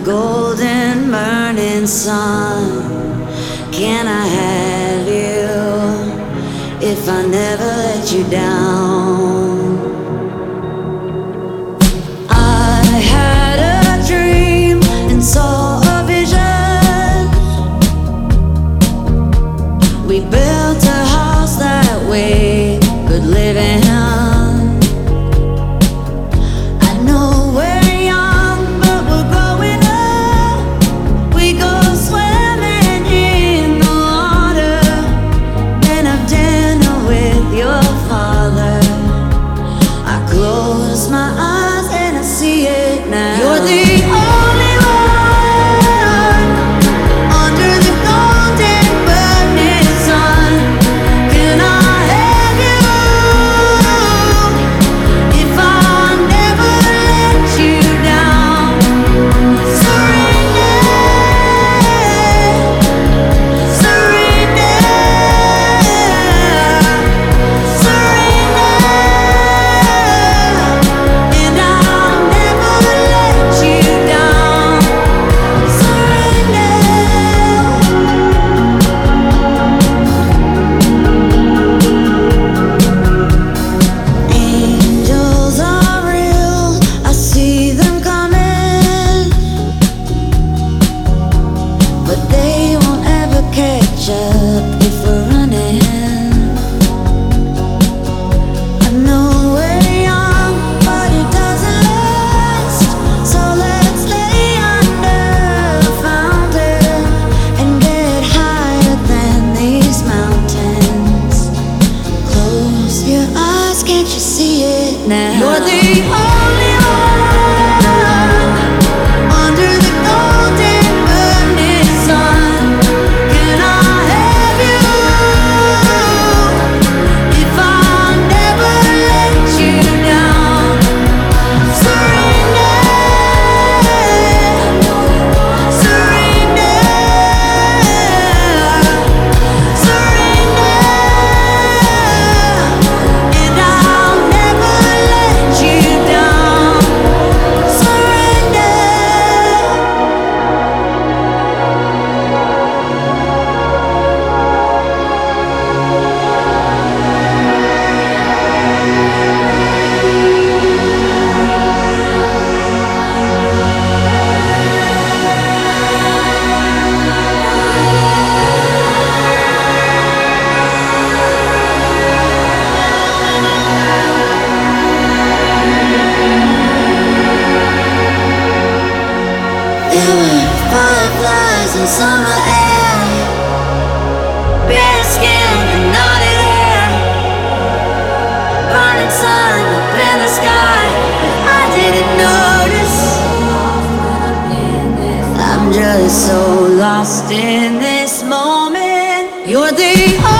golden burning sun. Can I have you if I never let you down? I had a dream and saw a vision. We built a house that we could live in. You're the only one under the golden burning sun. Can I have you if I never let you down? Surrender, surrender, surrender, and I'll never let you down. Surrender. Angels are real, I see them coming, but they won't ever catch up if we're running. I know we're young, but it doesn't last. So let's lay under a fountain and get higher than these mountains. Close your eyes, can't you see it now? You're the only one under the golden burning sun. Can I have you if I never let you down? Surrender, surrender, surrender, and I'll never let you down. Surrender. There were fireflies in summer air, bare skin and knotted hair, burning sun up in the sky. I didn't notice. I'm just so lost in this moment. You're the